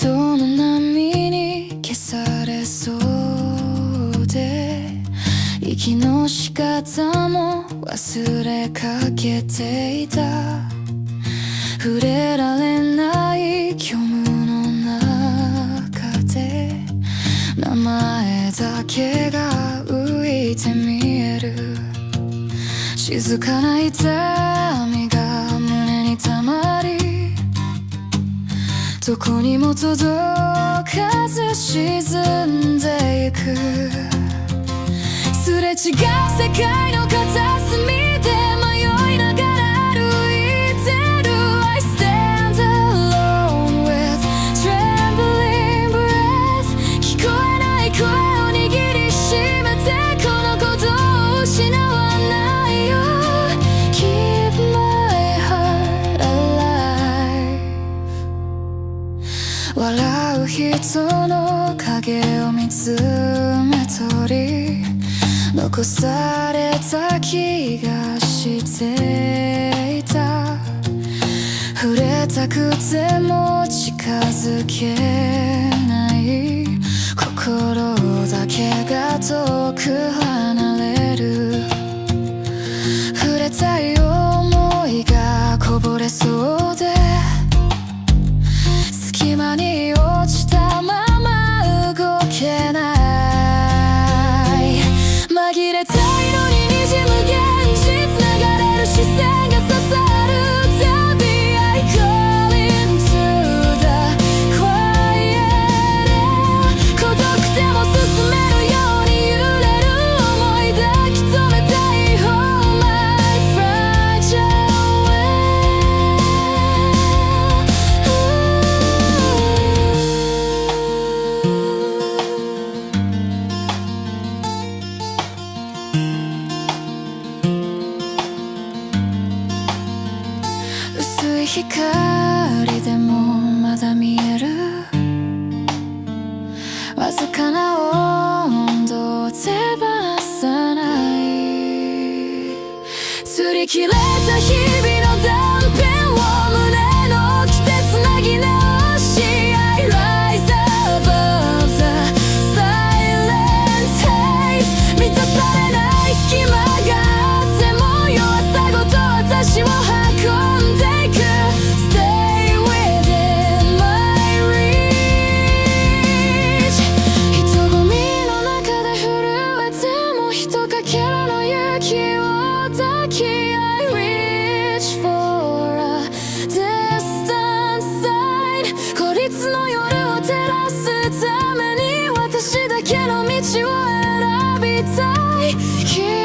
人の波に消されそうで、息の仕方も忘れかけていた。触れられない虚無の中で名前だけが浮いて見える。静かな痛みが胸にたまり、どこにも届かず沈んでいく。すれ違う世界の片隅で迷いながら歩いてる。 I stand alone with trembling breath。 聞こえない声を握りしめて、この鼓動を失わないよ。 Keep my heart alive。 笑う人の影を見つめ取り、残された気がしていた。触れたくても近づけない心だけが遠く離れる。触れたい想いがこぼれそうで、隙間に落ちたまま動けない。紛れた色に滲む現実、流れる視線が刺さるたび I call into the quiet。 孤独でも進めるように揺れる想い、抱き留めたい Hold my fragile way。 薄い光でもまだ見える。わずかな温度を手放さない。擦り切れた日々の断片を胸の奥でつなぎ直し、 I rise above the silent haze。 満たされない隙間があっても弱さごと私を運んでStay within my reach。 人混みの中で震えてもひとかけらの勇気を抱き、 I reach for a distant sign。 孤立の夜を照らすために私だけの道を選びたい。